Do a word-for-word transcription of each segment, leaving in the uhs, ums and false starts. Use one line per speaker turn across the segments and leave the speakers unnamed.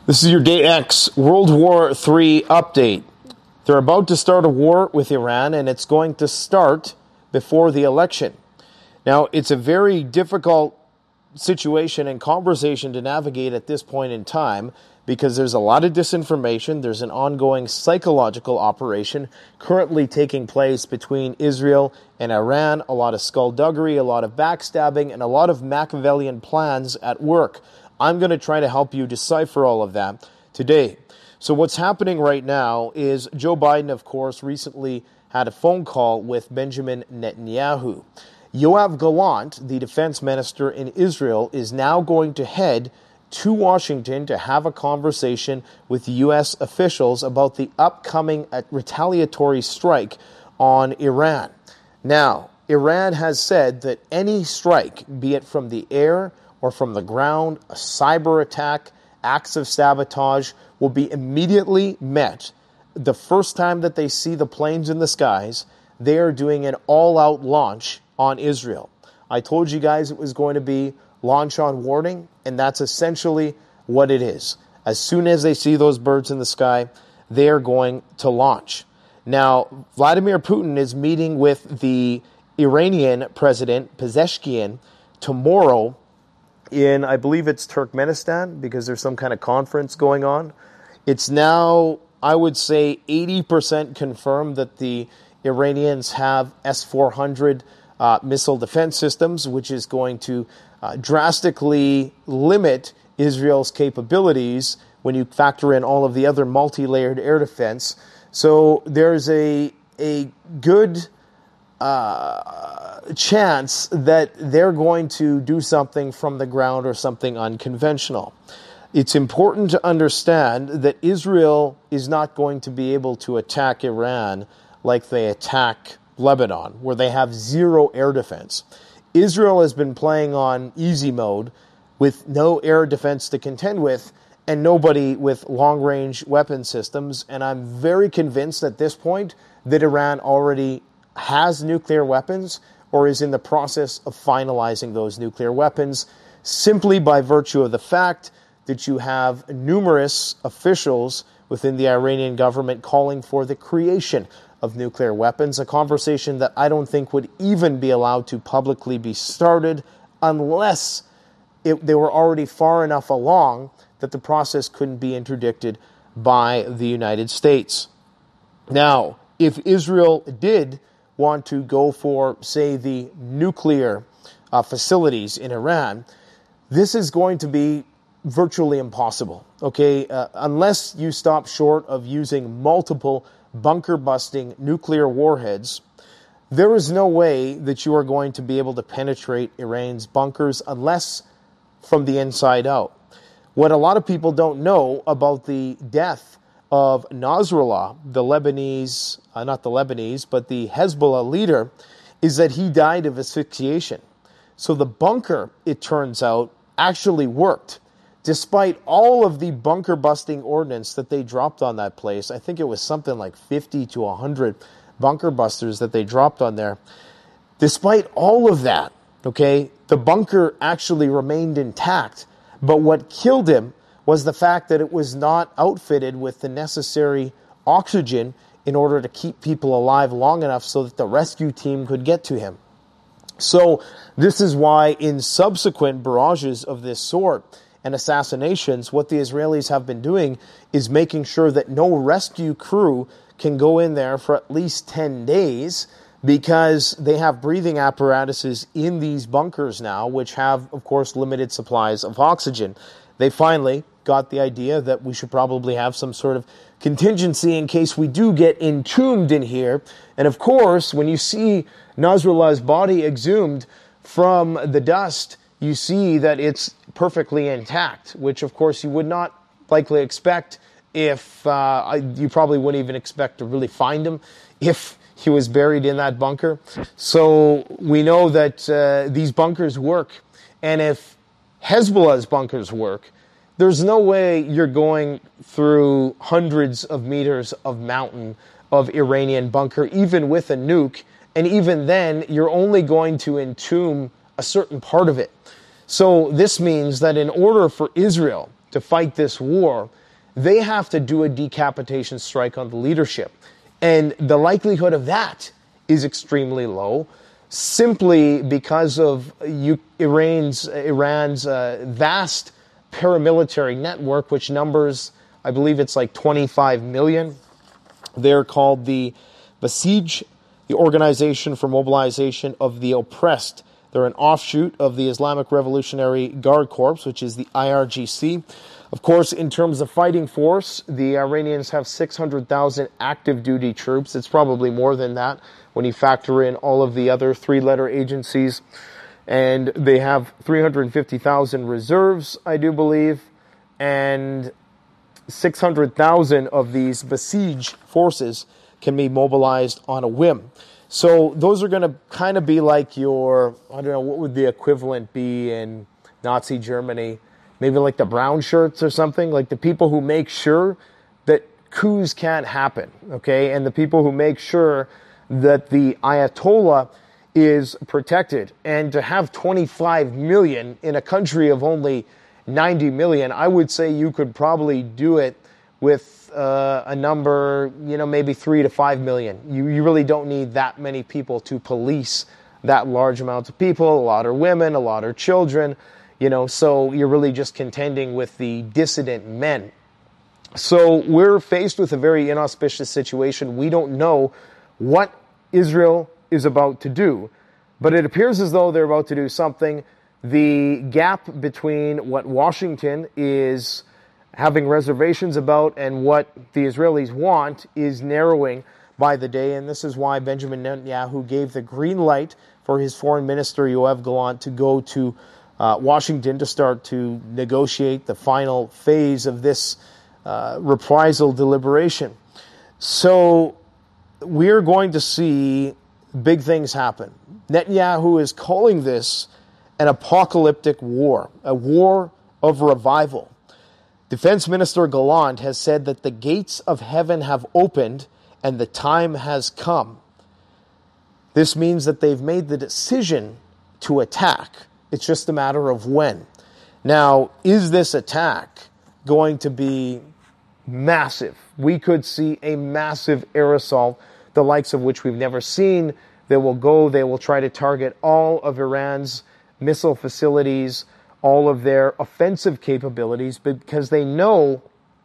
This is your Day X World War Three update. They're about to start a war with Iran, and it's going to start before the election. Now, it's a very difficult situation and conversation to navigate at this point in time because there's a lot of disinformation. There's an ongoing psychological operation currently taking place between Israel and Iran, a lot of skullduggery, a lot of backstabbing, and a lot of Machiavellian plans at work. I'm going to try to help you decipher all of that today. So what's happening right now is Joe Biden, of course, recently had a phone call with Benjamin Netanyahu. Yoav Gallant, the defense minister in Israel, is now going to head to Washington to have a conversation with U S officials about the upcoming retaliatory strike on Iran. Now, Iran has said that any strike, be it from the air or from the ground, a cyber attack, acts of sabotage, will be immediately met. The first time that they see the planes in the skies, they are doing an all-out launch on Israel. I told you guys it was going to be launch on warning, and that's essentially what it is. As soon as they see those birds in the sky, they are going to launch. Now, Vladimir Putin is meeting with the Iranian president, Pezeshkian, tomorrow in, I believe it's Turkmenistan, because there's some kind of conference going on. It's now, I would say, eighty percent confirmed that the Iranians have S four hundred uh, missile defense systems, which is going to uh, drastically limit Israel's capabilities when you factor in all of the other multi-layered air defense. So there's a, a good Uh, chance that they're going to do something from the ground or something unconventional. It's important to understand that Israel is not going to be able to attack Iran like they attack Lebanon, where they have zero air defense. Israel has been playing on easy mode with no air defense to contend with and nobody with long-range weapon systems, and I'm very convinced at this point that Iran already has nuclear weapons or is in the process of finalizing those nuclear weapons simply by virtue of the fact that you have numerous officials within the Iranian government calling for the creation of nuclear weapons, a conversation that I don't think would even be allowed to publicly be started unless it, they were already far enough along that the process couldn't be interdicted by the United States. Now, if Israel did want to go for, say, the nuclear uh, facilities in Iran, this is going to be virtually impossible, okay? Uh, unless you stop short of using multiple bunker-busting nuclear warheads, there is no way that you are going to be able to penetrate Iran's bunkers unless from the inside out. What a lot of people don't know about the death of Nasrallah, the Lebanese, uh, not the Lebanese, but the Hezbollah leader, is that he died of asphyxiation. So the bunker, it turns out, actually worked. Despite all of the bunker-busting ordnance that they dropped on that place, I think it was something like fifty to one hundred bunker busters that they dropped on there. Despite all of that, okay, the bunker actually remained intact. But what killed him was the fact that it was not outfitted with the necessary oxygen in order to keep people alive long enough so that the rescue team could get to him. So this is why in subsequent barrages of this sort and assassinations, what the Israelis have been doing is making sure that no rescue crew can go in there for at least ten days because they have breathing apparatuses in these bunkers now, which have, of course, limited supplies of oxygen. They finally got the idea that we should probably have some sort of contingency in case we do get entombed in here. And of course, when you see Nasrallah's body exhumed from the dust, you see that it's perfectly intact, which of course you would not likely expect if, uh, you probably wouldn't even expect to really find him if he was buried in that bunker. So we know that uh, these bunkers work, and if Hezbollah's bunkers work, there's no way you're going through hundreds of meters of mountain of Iranian bunker, even with a nuke, and even then, you're only going to entomb a certain part of it. So this means that in order for Israel to fight this war, they have to do a decapitation strike on the leadership. And the likelihood of that is extremely low, simply because of Iran's, Iran's uh, vast paramilitary network, which numbers, I believe it's like twenty-five million. They're called the Basij, the Organization for Mobilization of the Oppressed. They're an offshoot of the Islamic Revolutionary Guard Corps, which is the I R G C. Of course, in terms of fighting force, the Iranians have six hundred thousand active duty troops. It's probably more than that when you factor in all of the other three-letter agencies. And they have three hundred fifty thousand reserves, I do believe, and six hundred thousand of these Basij forces can be mobilized on a whim. So those are going to kind of be like your, I don't know, what would the equivalent be in Nazi Germany? Maybe like the brown shirts or something, like the people who make sure that coups can't happen, okay? And the people who make sure that the Ayatollah is protected. And to have twenty-five million in a country of only ninety million, I would say you could probably do it with uh, a number, you know, maybe three to five million. You, you really don't need that many people to police that large amount of people. A lot are women, a lot are children. You know, so you're really just contending with the dissident men. So we're faced with a very inauspicious situation. We don't know what Israel is about to do, but it appears as though they're about to do something. The gap between what Washington is having reservations about and what the Israelis want is narrowing by the day, and this is why Benjamin Netanyahu gave the green light for his foreign minister, Yoav Gallant, to go to Uh, Washington to start to negotiate the final phase of this uh, reprisal deliberation. So we're going to see big things happen. Netanyahu is calling this an apocalyptic war, a war of revival. Defense Minister Gallant has said that the gates of heaven have opened and the time has come. This means that they've made the decision to attack. It's just a matter of when. Now, is this attack going to be massive? We could see a massive air assault, the likes of which we've never seen. They will go, they will try to target all of Iran's missile facilities, all of their offensive capabilities, because they know,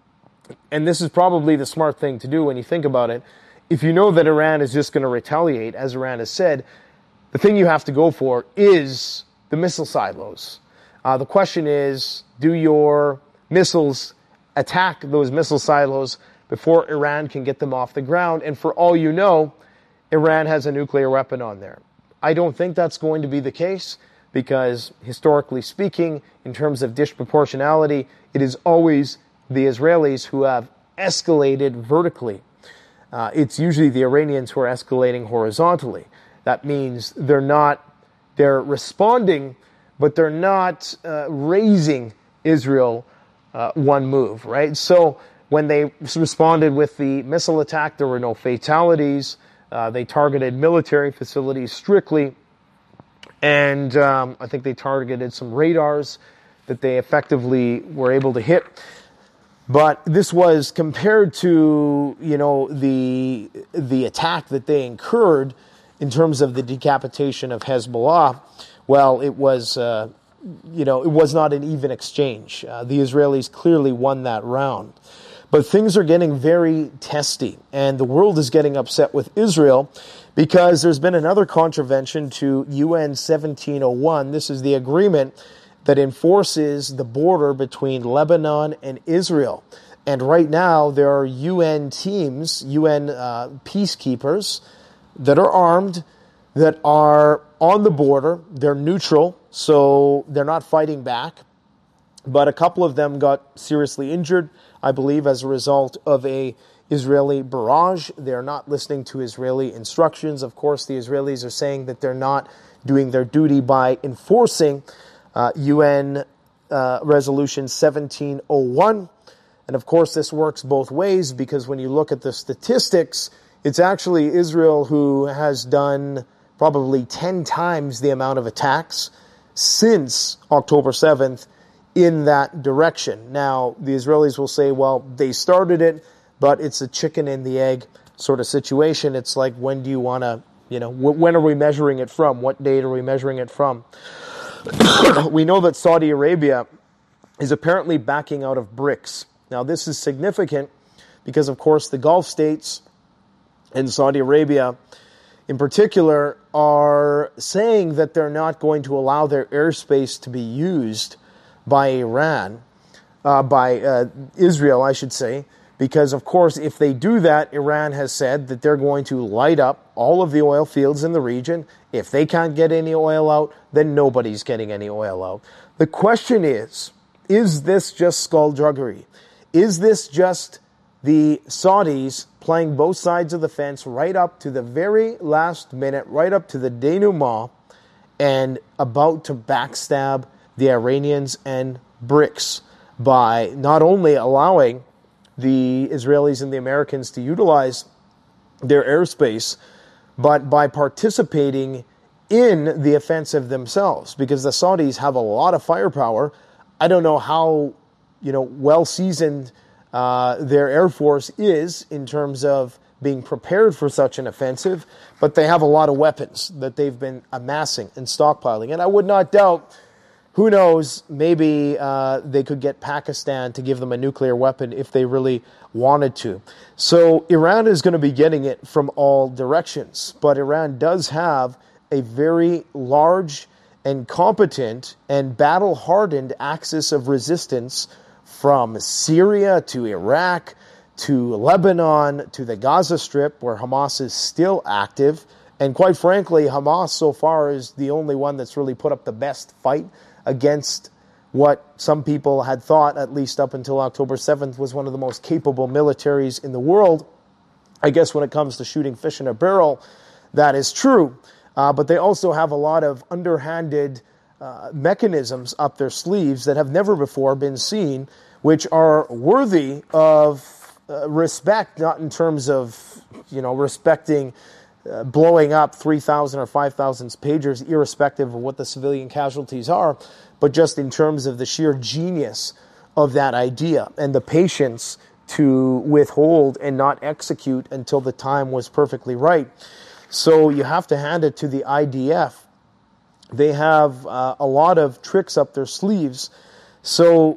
and this is probably the smart thing to do when you think about it, if you know that Iran is just going to retaliate, as Iran has said, the thing you have to go for is the missile silos. Uh, the question is, do your missiles attack those missile silos before Iran can get them off the ground? And for all you know, Iran has a nuclear weapon on there. I don't think that's going to be the case because, historically speaking, in terms of disproportionality, it is always the Israelis who have escalated vertically. Uh, it's usually the Iranians who are escalating horizontally. That means they're not They're responding, but they're not uh, raising Israel uh, one move, right? So when they responded with the missile attack, there were no fatalities. Uh, they targeted military facilities strictly. And um, I think they targeted some radars that they effectively were able to hit. But this was compared to, you know, the the attack that they incurred in terms of the decapitation of Hezbollah, well, it was, uh, you know, it was not an even exchange. Uh, the Israelis clearly won that round. But things are getting very testy, and the world is getting upset with Israel because there's been another contravention to U N seventeen oh one. This is the agreement that enforces the border between Lebanon and Israel. And right now, there are U N teams, U N uh, peacekeepers, that are armed, that are on the border. They're neutral, so they're not fighting back. But a couple of them got seriously injured, I believe, as a result of a Israeli barrage. They're not listening to Israeli instructions. Of course, the Israelis are saying that they're not doing their duty by enforcing uh, U N uh, Resolution seventeen oh one. And of course, this works both ways because when you look at the statistics, it's actually Israel who has done probably ten times the amount of attacks since October seventh in that direction. Now, the Israelis will say, well, they started it, but it's a chicken and the egg sort of situation. It's like, when do you want to, you know, when are we measuring it from? What date are we measuring it from? We know that Saudi Arabia is apparently backing out of BRICS. Now, this is significant because, of course, the Gulf states and Saudi Arabia in particular are saying that they're not going to allow their airspace to be used by Iran, uh, by uh, Israel, I should say, because, of course, if they do that, Iran has said that they're going to light up all of the oil fields in the region. If they can't get any oil out, then nobody's getting any oil out. The question is, is this just skullduggery? Is this just the Saudis playing both sides of the fence right up to the very last minute, right up to the denouement, and about to backstab the Iranians and BRICS by not only allowing the Israelis and the Americans to utilize their airspace, but by participating in the offensive themselves, because the Saudis have a lot of firepower. I don't know how, you know, well-seasoned uh, their Air Force is in terms of being prepared for such an offensive, but they have a lot of weapons that they've been amassing and stockpiling. And I would not doubt, who knows, maybe uh, they could get Pakistan to give them a nuclear weapon if they really wanted to. So Iran is going to be getting it from all directions. But Iran does have a very large and competent and battle-hardened axis of resistance from Syria to Iraq to Lebanon to the Gaza Strip, where Hamas is still active. And quite frankly, Hamas so far is the only one that's really put up the best fight against what some people had thought, at least up until October seventh, was one of the most capable militaries in the world. I guess when it comes to shooting fish in a barrel, that is true. Uh, but they also have a lot of underhanded uh, mechanisms up their sleeves that have never before been seen, which are worthy of uh, respect, not in terms of, you know, respecting Uh, blowing up three thousand or five thousand pagers, irrespective of what the civilian casualties are, but just in terms of the sheer genius of that idea and the patience to withhold and not execute until the time was perfectly right. So you have to hand it to the I D F. They have uh, a lot of tricks up their sleeves. So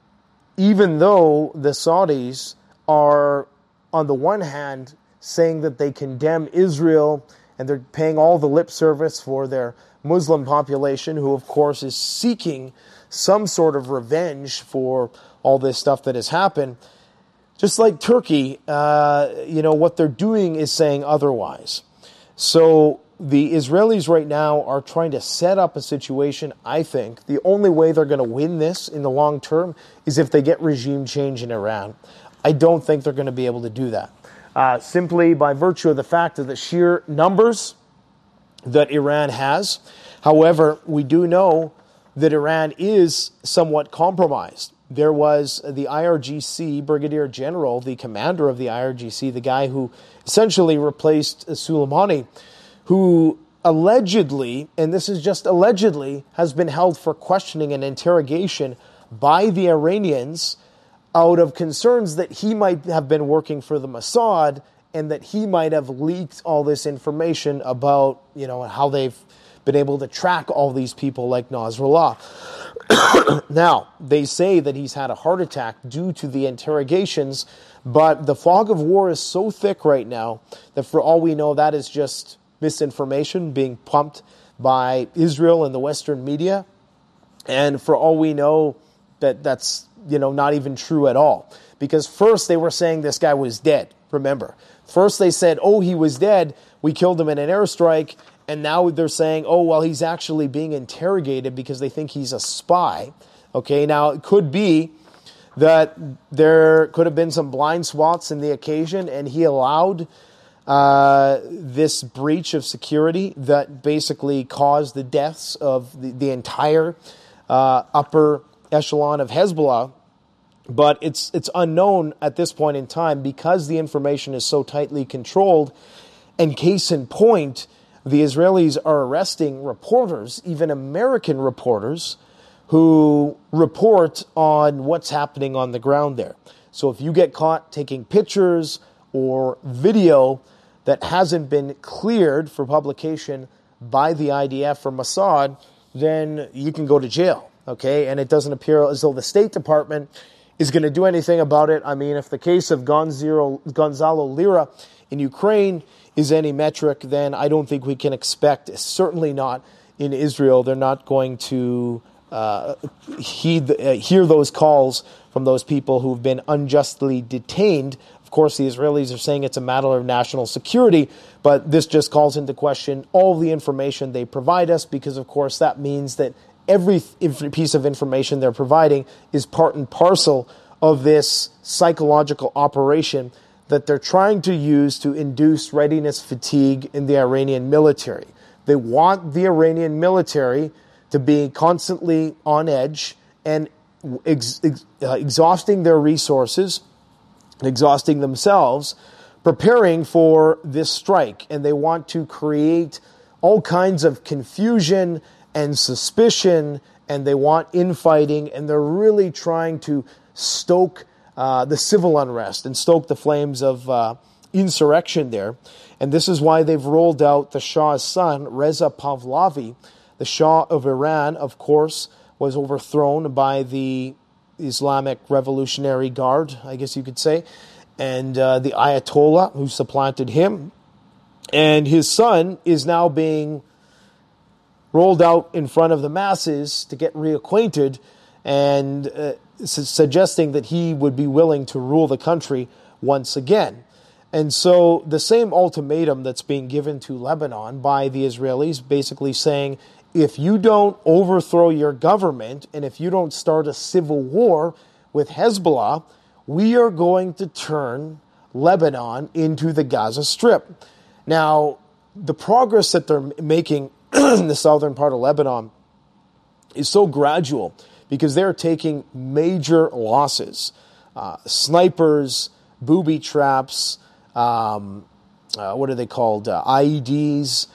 even though the Saudis are, on the one hand, saying that they condemn Israel and they're paying all the lip service for their Muslim population, who of course is seeking some sort of revenge for all this stuff that has happened. Just like Turkey, uh, you know, what they're doing is saying otherwise. So the Israelis right now are trying to set up a situation. I think the only way they're going to win this in the long term is if they get regime change in Iran. I don't think they're going to be able to do that. Uh, simply by virtue of the fact of the sheer numbers that Iran has. However, we do know that Iran is somewhat compromised. There was the I R G C Brigadier General, the commander of the I R G C, the guy who essentially replaced Soleimani, who allegedly, and this is just allegedly, has been held for questioning and interrogation by the Iranians out of concerns that he might have been working for the Mossad and that he might have leaked all this information about, you know, how they've been able to track all these people like Nasrallah. Now, they say that he's had a heart attack due to the interrogations, but the fog of war is so thick right now that for all we know, that is just misinformation being pumped by Israel and the Western media. And for all we know, that that's you know, not even true at all. Because first they were saying this guy was dead, remember. First they said, oh, he was dead, we killed him in an airstrike, and now they're saying, oh, well, he's actually being interrogated because they think he's a spy. Okay, now it could be that there could have been some blind spots in the occasion, and he allowed uh, this breach of security that basically caused the deaths of the, the entire uh, upper echelon of Hezbollah, but it's it's unknown at this point in time because the information is so tightly controlled. And case in point, the Israelis are arresting reporters, even American reporters, who report on what's happening on the ground there. So if you get caught taking pictures or video that hasn't been cleared for publication by the I D F or Mossad, then you can go to jail, okay? And it doesn't appear as though the State Department is going to do anything about it. I mean, if the case of Gonzalo, Gonzalo Lira in Ukraine is any metric, then I don't think we can expect, certainly not in Israel, they're not going to uh, heed, uh, hear those calls from those people who've been unjustly detained. Of course, the Israelis are saying it's a matter of national security, but this just calls into question all the information they provide us, because, of course, that means that every piece of information they're providing is part and parcel of this psychological operation that they're trying to use to induce readiness fatigue in the Iranian military. They want the Iranian military to be constantly on edge and ex- ex- uh, exhausting their resources, exhausting themselves, preparing for this strike. And they want to create all kinds of confusion and suspicion, and they want infighting, and they're really trying to stoke uh, the civil unrest and stoke the flames of uh, insurrection there. And this is why they've rolled out the Shah's son, Reza Pahlavi. The Shah of Iran, of course, was overthrown by the Islamic Revolutionary Guard, I guess you could say, and uh, the Ayatollah who supplanted him. And his son is now being rolled out in front of the masses to get reacquainted, and uh, su- suggesting that he would be willing to rule the country once again. And so the same ultimatum that's being given to Lebanon by the Israelis, basically saying, if you don't overthrow your government and if you don't start a civil war with Hezbollah, we are going to turn Lebanon into the Gaza Strip. Now, the progress that they're making in the southern part of Lebanon is so gradual because they're taking major losses. Uh, snipers, booby traps, um, uh, what are they called? Uh, I E Ds,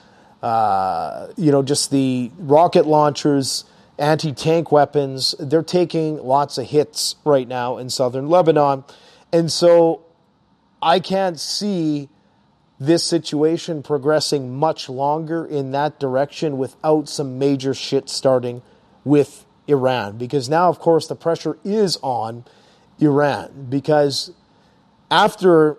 uh, you know, just the rocket launchers, anti-tank weapons. They're taking lots of hits right now in southern Lebanon. And so I can't see this situation progressing much longer in that direction without some major shit starting with Iran. Because now, of course, the pressure is on Iran. Because after,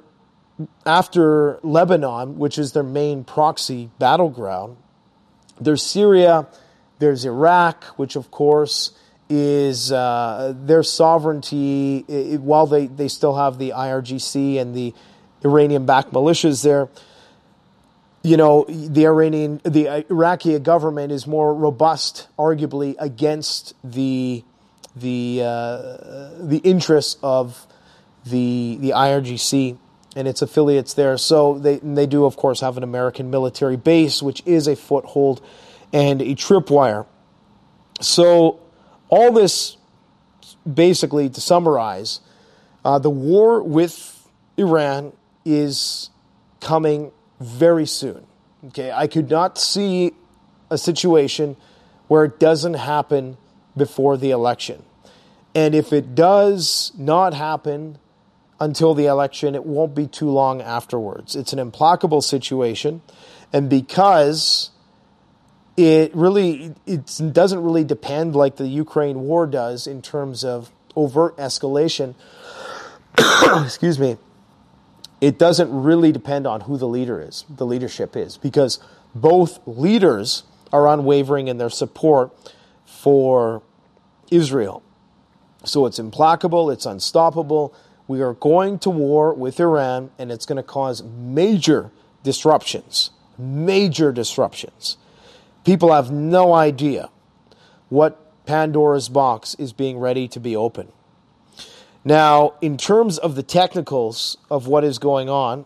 after Lebanon, which is their main proxy battleground, there's Syria, there's Iraq, which, of course, is uh, their sovereignty. It, while they, they still have the I R G C and the Iranian-backed militias there, you know, the Iranian, the Iraqi government is more robust, arguably, against the the uh, the interests of the the I R G C and its affiliates there. So they they do, of course, have an American military base, which is a foothold and a tripwire. So all this, basically, to summarize, uh, the war with Iran is coming very soon. Okay, I could not see a situation where it doesn't happen before the election. And if it does not happen until the election, it won't be too long afterwards. It's an implacable situation, and because it really it doesn't really depend like the Ukraine war does in terms of overt escalation, excuse me, it doesn't really depend on who the leader is, the leadership is, because both leaders are unwavering in their support for Israel. So it's implacable, it's unstoppable. We are going to war with Iran, and it's going to cause major disruptions, major disruptions. People have no idea what Pandora's box is being ready to be opened. Now, in terms of the technicals of what is going on,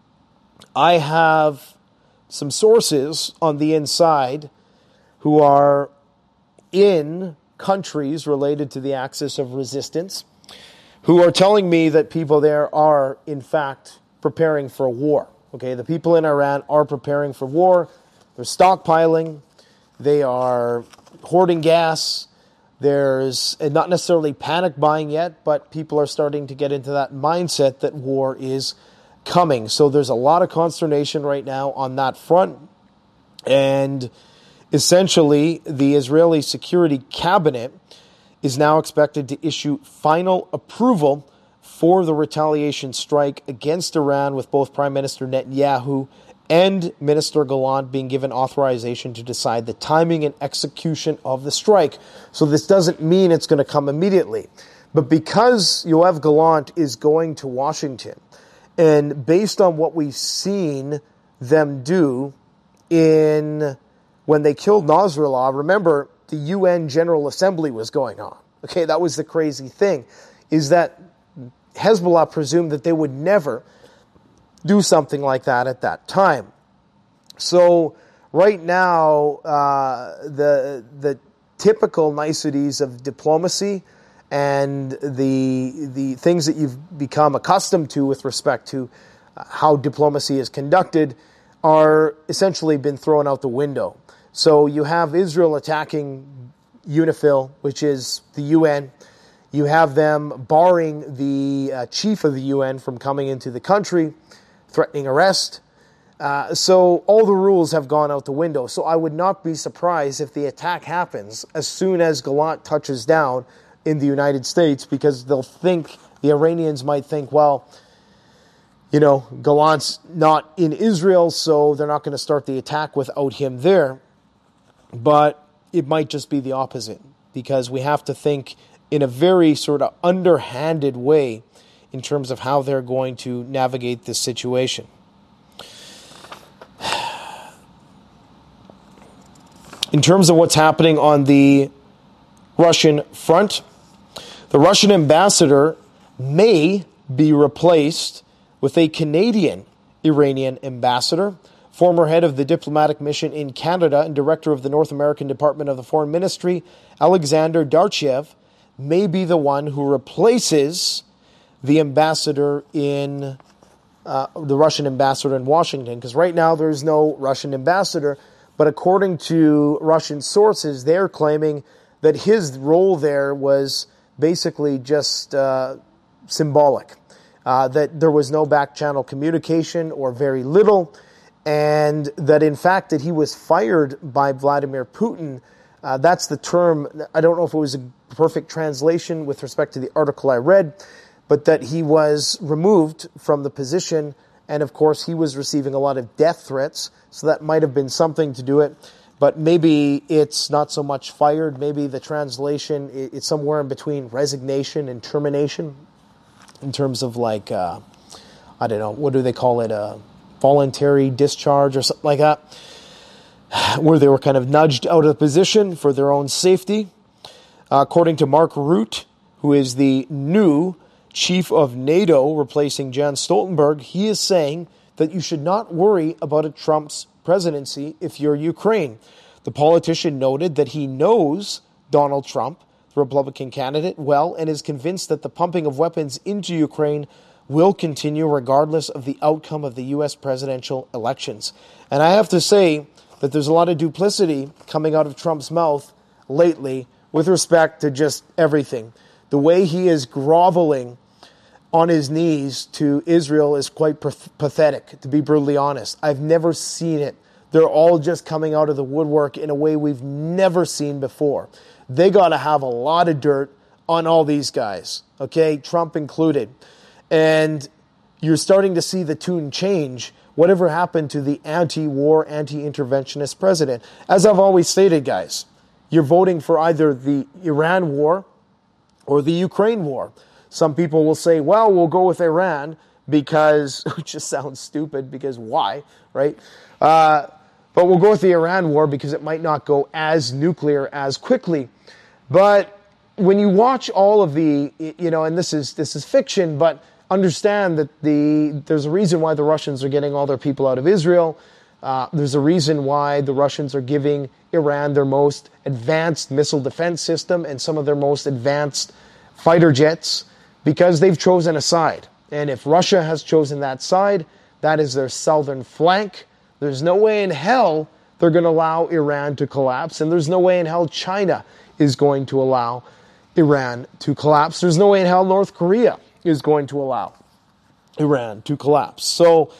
I have some sources on the inside who are in countries related to the axis of resistance who are telling me that people there are, in fact, preparing for a war. Okay, the people in Iran are preparing for war. They're stockpiling. They are hoarding gas. There's not necessarily panic buying yet, but people are starting to get into that mindset that war is coming. So there's a lot of consternation right now on that front. And essentially, the Israeli Security Cabinet is now expected to issue final approval for the retaliation strike against Iran, with both Prime Minister Netanyahu and Minister Gallant being given authorization to decide the timing and execution of the strike. So this doesn't mean it's going to come immediately. But because Yoav Gallant is going to Washington, and based on what we've seen them do in when they killed Nasrallah, remember the U N General Assembly was going on. Okay, that was the crazy thing, is that Hezbollah presumed that they would never do something like that at that time. So right now, uh, the the typical niceties of diplomacy and the the things that you've become accustomed to with respect to how diplomacy is conducted are essentially been thrown out the window. So you have Israel attacking UNIFIL, which is the U N. You have them barring the uh, chief of the U N from coming into the country, threatening arrest. Uh, so all the rules have gone out the window. So I would not be surprised if the attack happens as soon as Gallant touches down in the United States, because they'll think, the Iranians might think, well, you know, Gallant's not in Israel, so they're not going to start the attack without him there. But it might just be the opposite, because we have to think in a very sort of underhanded way in terms of how they're going to navigate this situation. In terms of what's happening on the Russian front, the Russian ambassador may be replaced with a Canadian Iranian ambassador. Former head of the diplomatic mission in Canada and director of the North American Department of the Foreign Ministry, Alexander Darchev, may be the one who replaces the ambassador in uh, the Russian ambassador in Washington, because right now there's no Russian ambassador. But according to Russian sources, they're claiming that his role there was basically just uh, symbolic, uh, that there was no back channel communication or very little, and that in fact that he was fired by Vladimir Putin. Uh, that's the term. I don't know if it was a perfect translation with respect to the article I read, but that he was removed from the position, and of course he was receiving a lot of death threats, so that might have been something to do it. But maybe it's not so much fired, maybe the translation, it's somewhere in between resignation and termination, in terms of like, uh, I don't know, what do they call it, a voluntary discharge or something like that, where they were kind of nudged out of the position for their own safety. Uh, according to Mark Rutte, who is the new chief of NATO, replacing Jens Stoltenberg, he is saying that you should not worry about a Trump's presidency if you're Ukraine. The politician noted that he knows Donald Trump, the Republican candidate, well, and is convinced that the pumping of weapons into Ukraine will continue regardless of the outcome of the U S presidential elections. And I have to say that there's a lot of duplicity coming out of Trump's mouth lately with respect to just everything. The way he is groveling on his knees to Israel is quite pathetic, to be brutally honest. I've never seen it. They're all just coming out of the woodwork in a way we've never seen before. They got to have a lot of dirt on all these guys, okay, Trump included. And you're starting to see the tune change. Whatever happened to the anti-war, anti-interventionist president? As I've always stated, guys, you're voting for either the Iran war or the Ukraine war. Some people will say, well, we'll go with Iran because, which just sounds stupid, because why, right? Uh, but we'll go with the Iran war because it might not go as nuclear as quickly. But when you watch all of the, you know, and this is this is fiction, but understand that the there's a reason why the Russians are getting all their people out of Israel. Uh, there's a reason why the Russians are giving Iran their most advanced missile defense system and some of their most advanced fighter jets, because they've chosen a side. And if Russia has chosen that side, that is their southern flank. There's no way in hell they're going to allow Iran to collapse, and there's no way in hell China is going to allow Iran to collapse. There's no way in hell North Korea is going to allow Iran to collapse. So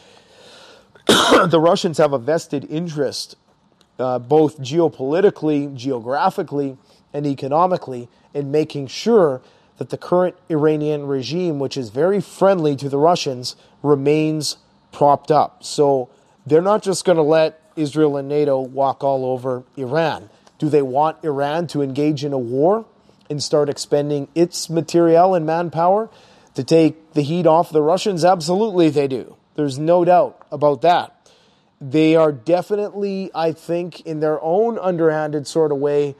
the Russians have a vested interest, uh, both geopolitically, geographically, and economically, in making sure that the current Iranian regime, which is very friendly to the Russians, remains propped up. So they're not just going to let Israel and NATO walk all over Iran. Do they want Iran to engage in a war and start expending its materiel and manpower to take the heat off the Russians? Absolutely they do. There's no doubt about that. They are definitely, I think, in their own underhanded sort of way,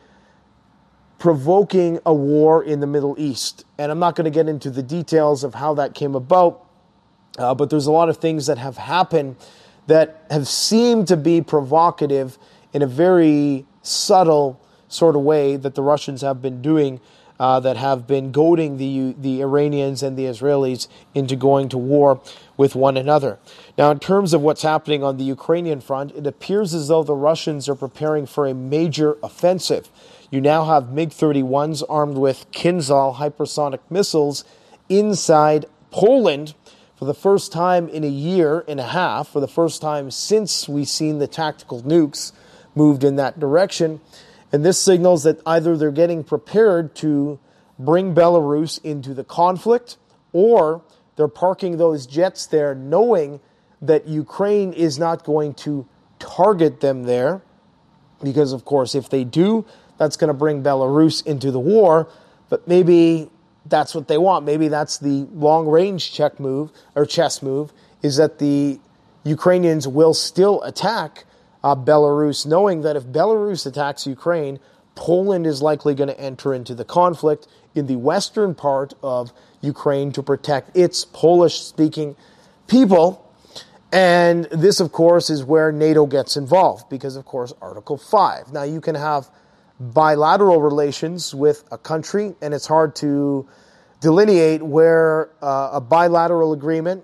provoking a war in the Middle East. And I'm not going to get into the details of how that came about, uh, but there's a lot of things that have happened that have seemed to be provocative in a very subtle sort of way that the Russians have been doing, uh, that have been goading the the Iranians and the Israelis into going to war with one another. Now, in terms of what's happening on the Ukrainian front, it appears as though the Russians are preparing for a major offensive. You now have MiG thirty-ones armed with Kinzhal hypersonic missiles inside Poland for the first time in a year and a half, for the first time since we've seen the tactical nukes moved in that direction. And this signals that either they're getting prepared to bring Belarus into the conflict, or they're parking those jets there knowing that Ukraine is not going to target them there. Because, of course, if they do, that's going to bring Belarus into the war. But maybe that's what they want. Maybe that's the long-range check move or chess move, is that the Ukrainians will still attack uh, Belarus, knowing that if Belarus attacks Ukraine, Poland is likely going to enter into the conflict in the western part of Ukraine to protect its Polish-speaking people. And this, of course, is where NATO gets involved because, of course, Article five. Now, you can have bilateral relations with a country, and it's hard to delineate where uh, a bilateral agreement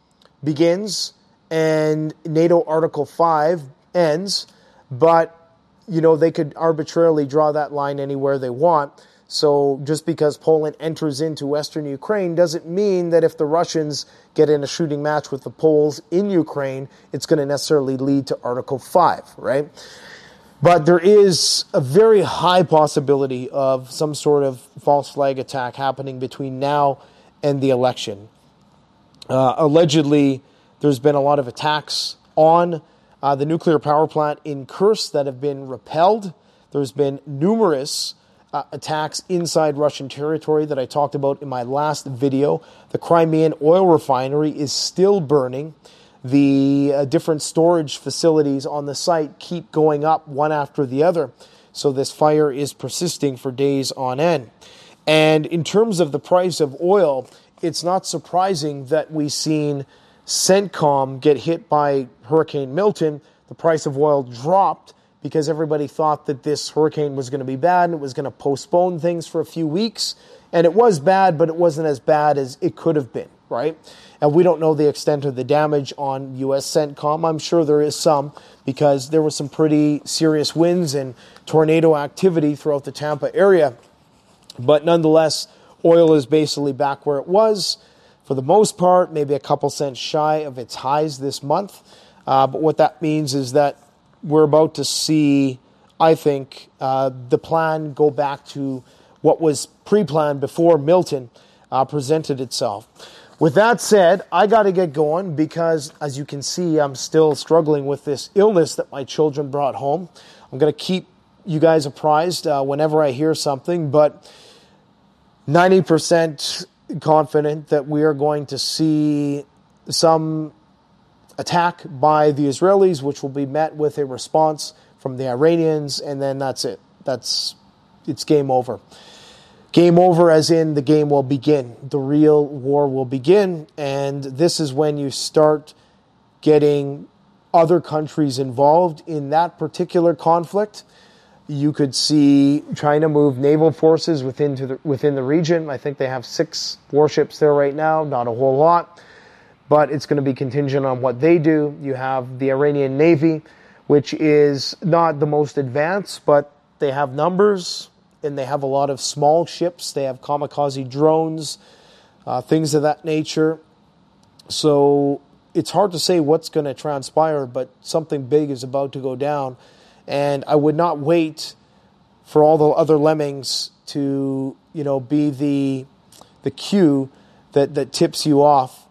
begins and NATO Article five ends, but, you know, they could arbitrarily draw that line anywhere they want. So just because Poland enters into Western Ukraine doesn't mean that if the Russians get in a shooting match with the Poles in Ukraine, it's going to necessarily lead to Article five, right? But there is a very high possibility of some sort of false flag attack happening between now and the election. Uh, allegedly, there's been a lot of attacks on uh, the nuclear power plant in Kursk that have been repelled. There's been numerous uh, attacks inside Russian territory that I talked about in my last video. The Crimean oil refinery is still burning. The uh, different storage facilities on the site keep going up one after the other. So this fire is persisting for days on end. And in terms of the price of oil, it's not surprising that we've seen CENTCOM get hit by Hurricane Milton. The price of oil dropped because everybody thought that this hurricane was going to be bad and it was going to postpone things for a few weeks. And it was bad, but it wasn't as bad as it could have been, right? And we don't know the extent of the damage on U S CENTCOM. I'm sure there is some because there were some pretty serious winds and tornado activity throughout the Tampa area. But nonetheless, oil is basically back where it was for the most part, maybe a couple cents shy of its highs this month. Uh, but what that means is that we're about to see, I think, uh, the plan go back to what was pre-planned before Milton uh, presented itself. With that said, I got to get going because, as you can see, I'm still struggling with this illness that my children brought home. I'm going to keep you guys apprised uh, whenever I hear something, but ninety percent confident that we are going to see some attack by the Israelis, which will be met with a response from the Iranians, and then that's it. That's it's game over. Game over as in the game will begin. The real war will begin, and this is when you start getting other countries involved in that particular conflict. You could see China move naval forces within to the, within the region. I think they have six warships there right now, not a whole lot, but it's going to be contingent on what they do. You have the Iranian Navy, which is not the most advanced, but they have numbers and they have a lot of small ships. They have kamikaze drones, uh, things of that nature. So it's hard to say what's going to transpire, but something big is about to go down. And I would not wait for all the other lemmings to, you know, be the the cue that, that tips you off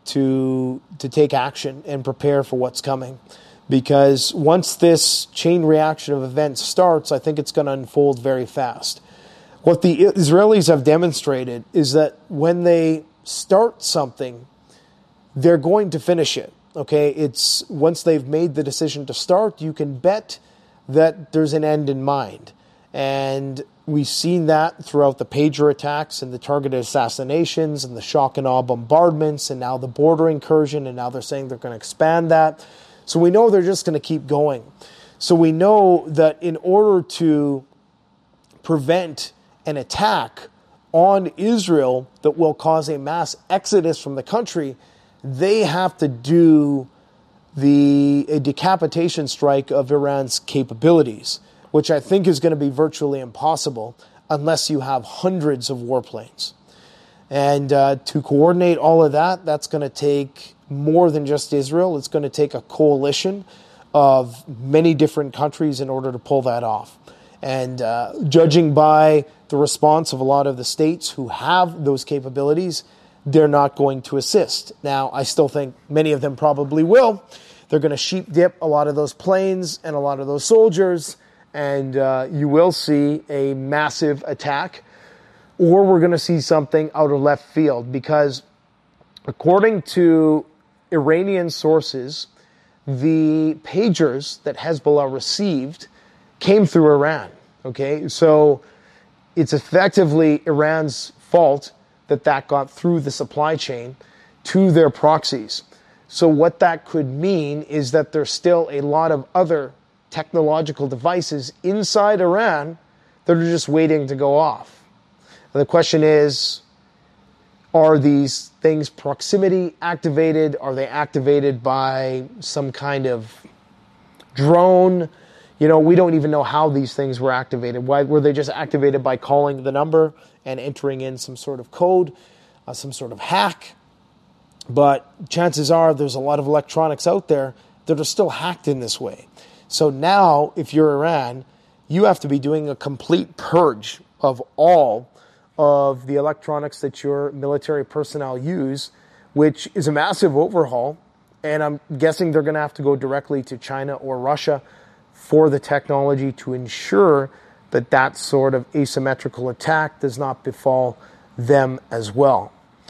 to to take action and prepare for what's coming. Because once this chain reaction of events starts, I think it's going to unfold very fast. What the Israelis have demonstrated is that when they start something, they're going to finish it. Okay, it's once they've made the decision to start, you can bet that there's an end in mind. And we've seen that throughout the pager attacks and the targeted assassinations and the shock and awe bombardments and now the border incursion, and now they're saying they're going to expand that. So we know they're just going to keep going. So we know that in order to prevent an attack on Israel that will cause a mass exodus from the country, they have to do the a decapitation strike of Iran's capabilities, which I think is going to be virtually impossible unless you have hundreds of warplanes. And uh, to coordinate all of that, that's going to take more than just Israel. It's going to take a coalition of many different countries in order to pull that off. And uh, judging by the response of a lot of the states who have those capabilities, they're not going to assist. Now, I still think many of them probably will. They're going to sheep dip a lot of those planes and a lot of those soldiers, and uh, you will see a massive attack, or we're going to see something out of left field, because according to Iranian sources, the pagers that Hezbollah received came through Iran. Okay, so it's effectively Iran's fault that that got through the supply chain to their proxies. So what that could mean is that there's still a lot of other technological devices inside Iran that are just waiting to go off. And the question is, are these things proximity activated? Are they activated by some kind of drone? You know, we don't even know how these things were activated. Why were they just activated by calling the number and entering in some sort of code, uh, some sort of hack? But chances are there's a lot of electronics out there that are still hacked in this way. So now, if you're Iran, you have to be doing a complete purge of all of the electronics that your military personnel use, which is a massive overhaul. And I'm guessing they're going to have to go directly to China or Russia for the technology to ensure that that sort of asymmetrical attack does not befall them as well.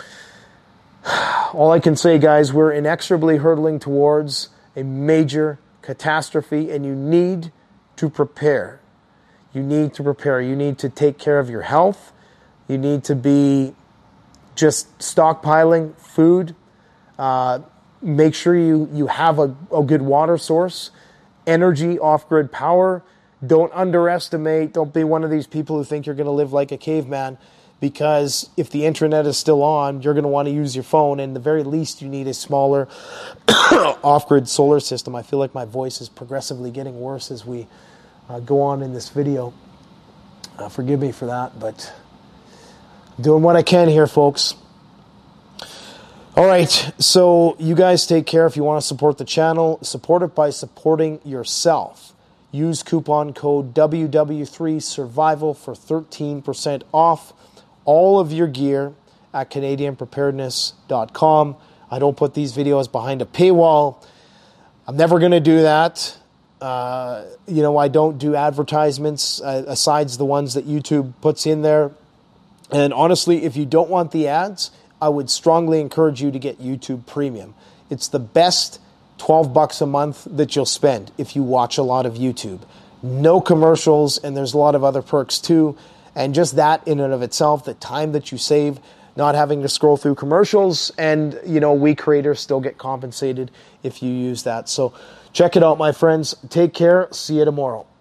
All I can say, guys, we're inexorably hurtling towards a major catastrophe, and you need to prepare. You need to prepare. You need to take care of your health. You need to be just stockpiling food. Uh, make sure you, you have a, a good water source, energy, off-grid power. Don't underestimate. Don't be one of these people who think you're going to live like a caveman, because if the internet is still on, you're going to want to use your phone, and the very least you need a smaller off-grid solar system. I feel like my voice is progressively getting worse as we uh, go on in this video. Uh, forgive me for that, but I'm doing what I can here, folks. All right, so you guys take care. If you want to support the channel, support it by supporting yourself. Use coupon code W W three survival for thirteen percent off all of your gear at Canadian Preparedness dot com. I don't put these videos behind a paywall. I'm never going to do that. Uh, you know, I don't do advertisements uh, aside the ones that YouTube puts in there. And honestly, if you don't want the ads, I would strongly encourage you to get YouTube Premium. It's the best twelve bucks a month that you'll spend if you watch a lot of YouTube. No commercials, and there's a lot of other perks too. And just that in and of itself, the time that you save not having to scroll through commercials, and, you know, we creators still get compensated if you use that. So check it out, my friends. Take care. See you tomorrow.